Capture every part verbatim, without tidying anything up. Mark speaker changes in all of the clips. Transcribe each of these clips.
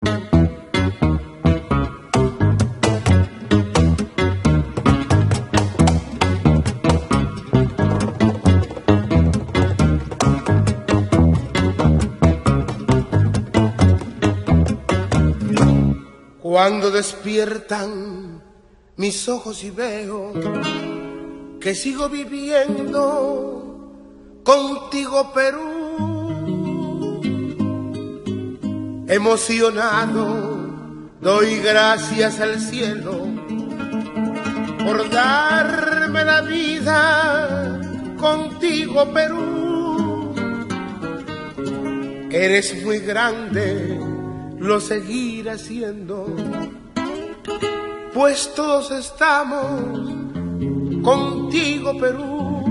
Speaker 1: Cuando despiertan mis ojos y veo que sigo viviendo contigo, Perú, emocionado doy gracias al cielo por darme la vida contigo, Perú. Eres muy grande, lo seguiré haciendo, pues todos estamos contigo, Perú.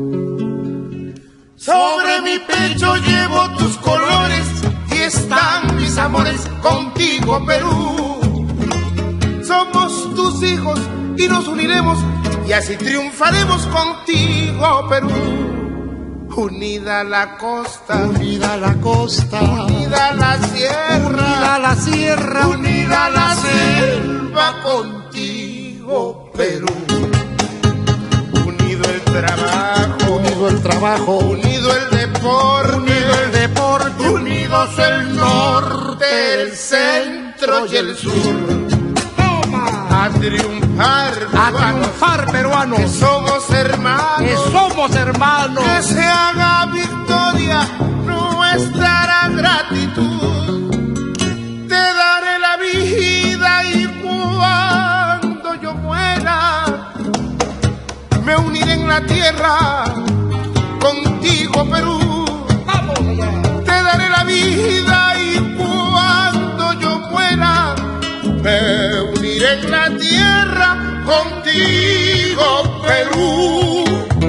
Speaker 1: Sobre mi pecho llevo tus colores y están mis amores contigo, Perú. Somos tus hijos y nos uniremos y así triunfaremos contigo, Perú. Unida la costa,
Speaker 2: unida la costa,
Speaker 1: unida la sierra,
Speaker 2: unida la sierra,
Speaker 1: unida la selva contigo, Perú. Unido el trabajo,
Speaker 2: unido el trabajo,
Speaker 1: unido el deporte,
Speaker 2: unido el deporte,
Speaker 1: unidos el norte, el centro y el sur.
Speaker 2: Toma,
Speaker 1: a triunfar,
Speaker 2: a triunfar, peruanos,
Speaker 1: que somos hermanos,
Speaker 2: que somos hermanos,
Speaker 1: que se haga victoria nuestra gratitud. Te daré la vida y cuando yo muera me uniré en la tierra contigo, Perú.
Speaker 2: Vamos allá.
Speaker 1: Te daré la vida y cuando yo muera me uniré en la tierra contigo, Perú.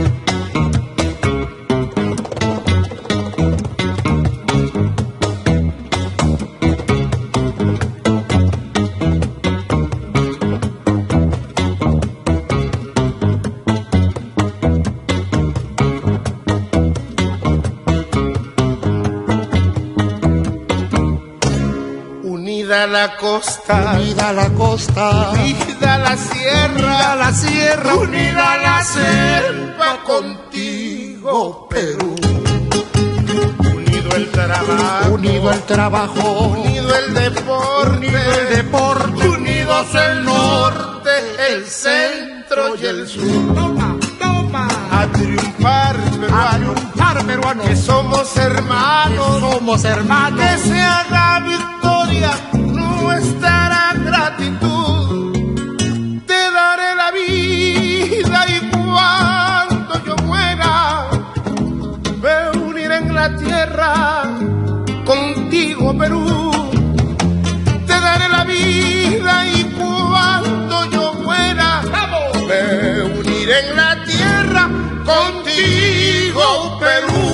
Speaker 1: Unida la costa,
Speaker 2: unida la costa,
Speaker 1: unida la sierra,
Speaker 2: unida la sierra,
Speaker 1: unida la selva contigo, Perú. Unido el trabajo,
Speaker 2: unido el trabajo,
Speaker 1: unido el deporte,
Speaker 2: unido el deporte,
Speaker 1: unidos el norte, el centro y el sur.
Speaker 2: Toma, toma,
Speaker 1: a triunfar, peruanos,
Speaker 2: a triunfar, peruanos,
Speaker 1: que somos hermanos,
Speaker 2: que somos hermanos,
Speaker 1: que se haga victoria nuestra gratitud. Te daré la vida y cuando yo muera me uniré en la tierra contigo, Perú. Te daré la vida y cuando yo muera me uniré en la tierra contigo, Perú.